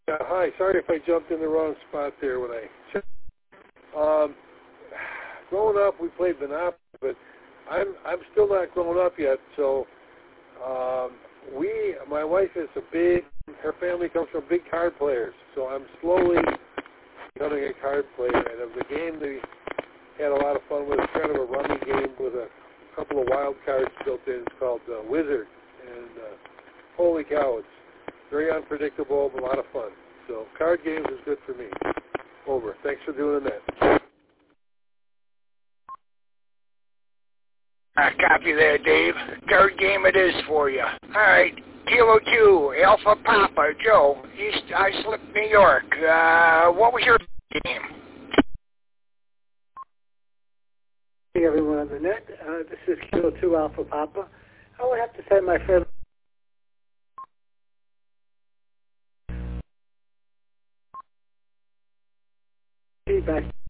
Yeah, hi. Sorry if I jumped in the wrong spot there when I checked. Growing up, we played Monopoly, but I'm still not grown up yet. So my wife is her family comes from big card players. So I'm slowly becoming a card player. And of the game we had a lot of fun with, it's kind of a rummy game with a couple of wild cards built in. It's called Wizard, and holy cow, it's very unpredictable, but a lot of fun. So card games is good for me. Over. Thanks for doing that. Copy there, Dave. Card game it is for you. All right. Kilo 2, Alpha Papa, Joe, East Islip, New York. What was your game? Hey, everyone on the net. This is Kilo 2, Alpha Papa. I would have to say my favorite feedback